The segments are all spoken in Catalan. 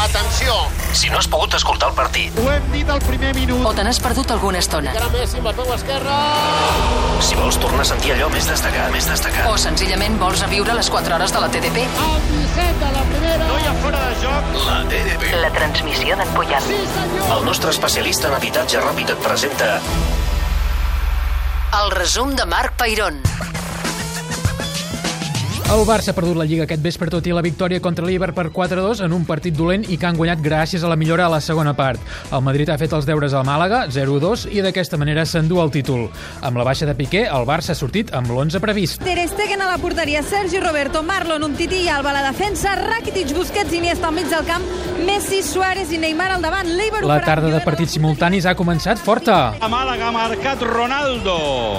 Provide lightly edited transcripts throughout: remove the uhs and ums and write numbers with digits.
Atenció! Si no has pogut escoltar el partit, Ho hem dit al primer minut. O te n'has perdut alguna estona. Encara Messi amb el peu esquerre. si vols tornar a sentir allò més destacat. O senzillament vols reviure les 4 hores de la TDP. El 17 de la primera. No hi ha fora de joc. La TDP. La transmissió d'en Puyal. Sí, senyor. El nostre especialista en habitatge ràpid et presenta El resum de Marc Peirón. El Barça ha perdut la Lliga aquest vespre tot i la victòria contra l'Eibar per 4-2 en un partit dolent i que han guanyat gràcies a la millora a la segona part. El Madrid ha fet els deures al Màlaga, 0-2, i d'aquesta manera s'endú el títol. Amb la baixa de Piqué, el Barça ha sortit amb l'11 previst. Ter Stegen a la porteria, Sergi Roberto, Marlon, Umtiti i Alba a la defensa, Rakitic, Busquets, Iniesta al mig del camp, Messi, Suárez i Neymar al davant. La tarda de partits simultanis ha començat forta. A Màlaga ha marcat Ronaldo.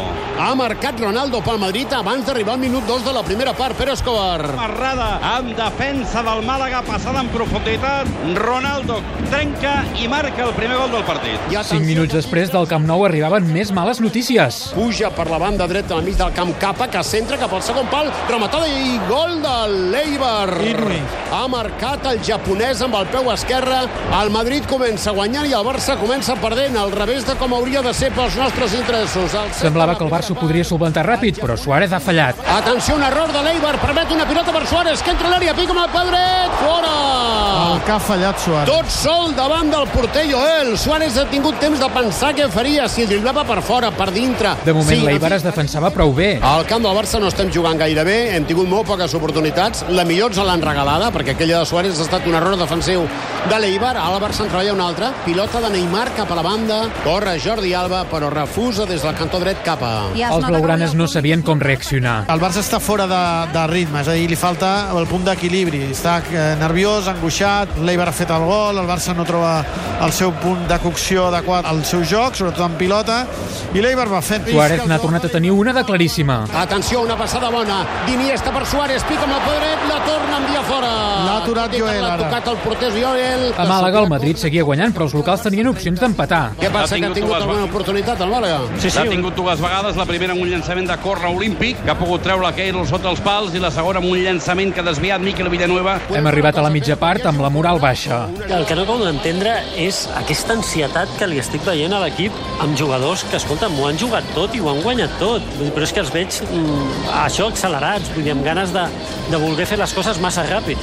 Ha marcat Ronaldo pel Madrid abans d'arribar al minut 2 de la primera part. Pere Escobar. Marrada en defensa del Màlaga, passada en profunditat. Ronaldo trenca i marca el primer gol del partit. 5 minuts després del Camp Nou arribaven més males notícies. Puja per la banda dreta al mig del camp Capa, que centra cap al segon pal, rematada i gol de l'Eibar. Ha marcat el japonès amb el peu esquerre. El Madrid comença guanyant i el Barça comença perdent, al revés de com hauria de ser pels nostres interessos. Semblava que el Barça ho podria solventar ràpid, però Suárez ha fallat. Atenció, un error de l'Eibar, permet una pilota per Suárez, que entra a l'àrea, pica amb el peu dret, fora! El que ha fallat Suárez. Tot sol davant del porter Joel. Suárez ha tingut temps de pensar què faria, si driblava per fora, per dintre. De moment l'Eibar es defensava prou bé. Al camp del Barça no estem jugant gaire bé, hem tingut molt poques oportunitats, la millor ens l'han regalada, perquè aquella de Suárez ha estat un error defensiu de l'Eibar. Al Barça en treballa una altra, pilota de Neymar cap a la banda, corre Jordi Alba, però refusa des del cantó dret cap a... Els blaugranes no sabien com reaccionar. El Barça està fora de ritme, és a dir, li falta el punt d'equilibri. Està nerviós, angoixat, l'Eibar ha fet el gol, el Barça no troba el seu punt de cocció adequat al seu joc, sobretot en pilota, i l'Eibar va fent... Suárez n'ha tornat a tenir una de claríssima. Atenció, una passada bona d'Iniesta per Suárez, pica amb el peu dret, la torna a enviar fora. L'ha aturat Joel, L'ha ara. tocat el porter Joel. A Màlaga el Madrid seguia guanyant, però els locals tenien opcions d'empatar. Què passa, que ha tingut alguna oportunitat el Màlaga? L'ha tingut dues vegades, la primera amb un llançament de córner olímpic, que ha pogut treure Keylor sota els pals, i la segona amb un llançament que ha desviat Mikel Villanueva. Hem arribat a la mitja part amb la moral baixa. El que no acabo d'entendre és aquesta ansietat que li estic veient a l'equip amb jugadors que, escolta, m'ho han jugat tot i ho han guanyat tot. Però és que els veig això accelerats, vull dir, amb ganes de voler fer les coses massa ràpid.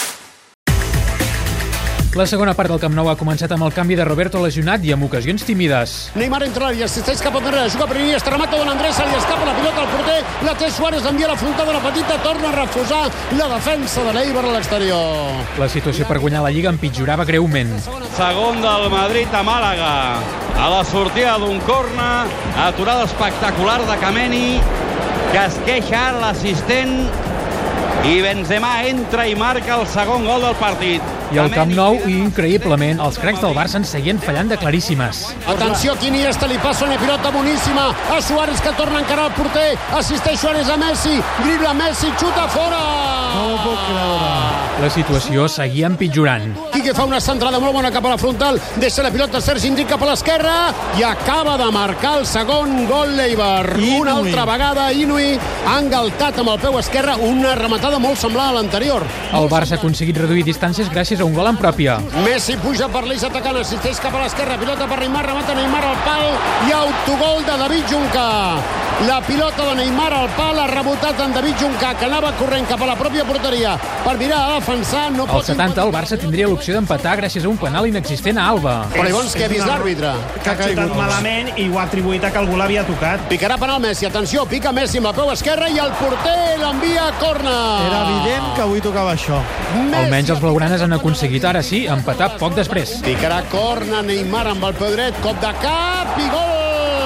La segona part del Camp Nou ha començat amb el canvi de Roberto lesionat i amb ocasions tímides. Neymar entra a l'àrea, assisteix cap enrere, juga per Iniesta, remata Don Andrés, se li escapa la pilota al porter, la té Suárez, envia la frontada de la petita, torna a refusar la defensa de l'Eibar a l'exterior. La situació per guanyar la Lliga empitjorava greument. Segon del Madrid a Màlaga. A la sortida d'un córner, aturada espectacular de Kameni, que es queixa l'assistent, i Benzema entra i marca el segon gol del partit. I al Camp Nou, increïblement, els cracs del Barça en seguien fallant de claríssimes. Atenció, aquí Iniesta li passa una pilota boníssima a Suárez, que torna a encarar el porter, assisteix Suárez a Messi, dribla Messi, xuta fora! No ho puc creure. La situació seguia empitjorant. Quique fa una centrada molt bona cap a la frontal, deixa la pilota Sergi Indric cap a l'esquerra i acaba de marcar el segon gol l'Eibar. Una altra vegada Inui ha engaltat amb el peu esquerre una rematada molt semblant a l'anterior. El Barça ha aconseguit reduir distàncies gràcies a un gol en pròpia. Messi puja per l'eix atacant, assisteix cap a l'esquerra, pilota per Neymar, remata Neymar al pal i autogol de David Junca. La pilota de Neymar al pal ha rebotat en David Junca, que anava corrent cap a la pròpia porteria per mirar a defensar. No Al 70 el Barça tindria l'opció d'empatar gràcies a un penal inexistent a Alba. Però llavors què ha vist l'àrbitre? Que ha xutat malament i ho ha atribuït a que algú l'havia tocat. Picarà penal Messi, atenció, pica Messi amb el peu esquerre i el porter l'envia a córner. Era evident que avui tocava això. Almenys els blaugranes han aconseguit ara sí empatar poc després. Picarà córner Neymar amb el peu dret, cop de cap i gol!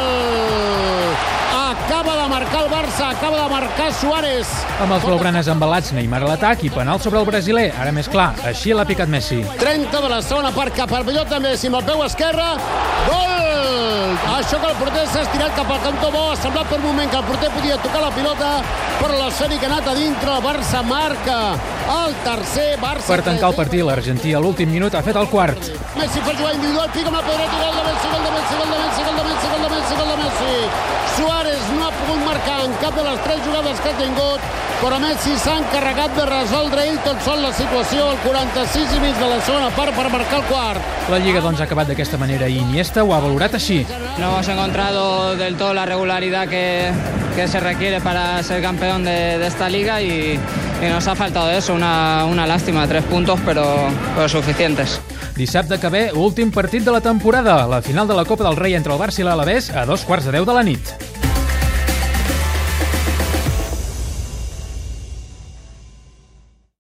Acaba de marcar el Barça, acaba de marcar Suárez. Amb els blaugranes embalats, Neymar a l'atac i penal sobre el brasiler. Ara més clar, així l'ha picat Messi. 30 de la segona part cap al pilota Messi amb el peu esquerre. Gol! Això que el porter s'ha estirat cap al cantó bo. Ha semblat per un moment que el porter podia tocar la pilota, però l'esfèric ha anat a dintre. El Barça marca El tercer, Barça. Per tancar el partit, l'Argentí a l'últim minut ha fet el quart. Messi fa jugar individual, pica amb la pedreta, gol de Messi, gol de Messi, gol de Messi, gol de Messi, gol de Messi, gol de Messi. Suárez no ha pogut marcar en cap de les 3 jugades que ha tingut, però Messi s'ha encarregat de resoldre ell tot sol la situació al 46 i mig de la segona part per marcar el quart. La Lliga doncs ha acabat d'aquesta manera i Iniesta ho ha valorat així. No hemos encontrado del todo la regularidad que se requiere para ser campeón de esta liga y nos ha faltado eso, una lástima, 3 puntos pero suficientes. Dissabte que ve, últim partit de la temporada, la final de la Copa del Rei entre el Barça i l'Alavés a 2:15 de la nit.